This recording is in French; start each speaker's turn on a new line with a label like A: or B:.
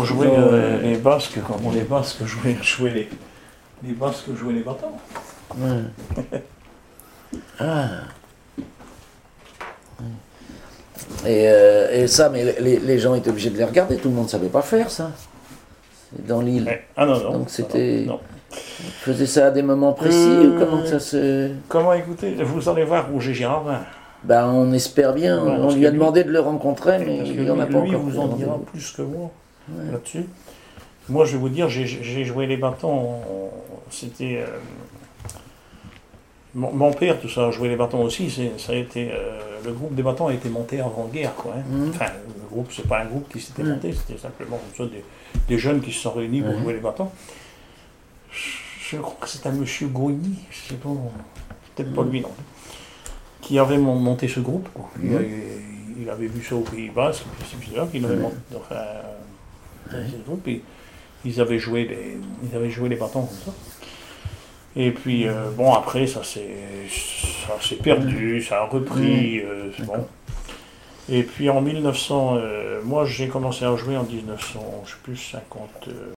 A: pour jouer les basques, comment les basques jouaient les basques jouaient les bâtons.
B: Ouais. Ah. Et ça, mais les gens étaient obligés de les regarder, tout le monde ne savait pas faire ça. C'est dans l'île.
A: Ouais. Ah non, non.
B: Donc c'était.
A: Non.
B: Vous faisiez ça à des moments précis ou comment ça se.
A: Comment écoutez, vous allez voir Roger Girardin.
B: Ben, on espère bien,
A: Non,
B: on lui a demandé de le rencontrer, mais
A: Parce que
B: il n'y en a pas
A: lui,
B: encore.
A: vous en dira plus que moi là-dessus. Moi, je vais vous dire, j'ai joué les bâtons. C'était mon père, tout ça, jouait les bâtons aussi. Ça a été le groupe des bâtons a été monté avant-guerre, quoi. Hein. Enfin, le groupe, c'est pas un groupe qui s'était monté, c'était simplement comme ça, des jeunes qui se sont réunis pour jouer les bâtons. Je crois que c'est un monsieur Goigny, je sais pas, peut-être pas lui non, qui avait monté ce groupe, quoi. Il avait vu ça au Pays Basque, puis il avait monté, enfin, ce groupe, et ils avaient joué les bâtons comme ça. Et puis, bon, après, ça s'est perdu, ça a repris, bon. Et puis en 1900, moi j'ai commencé à jouer en 1900, je sais plus, 50.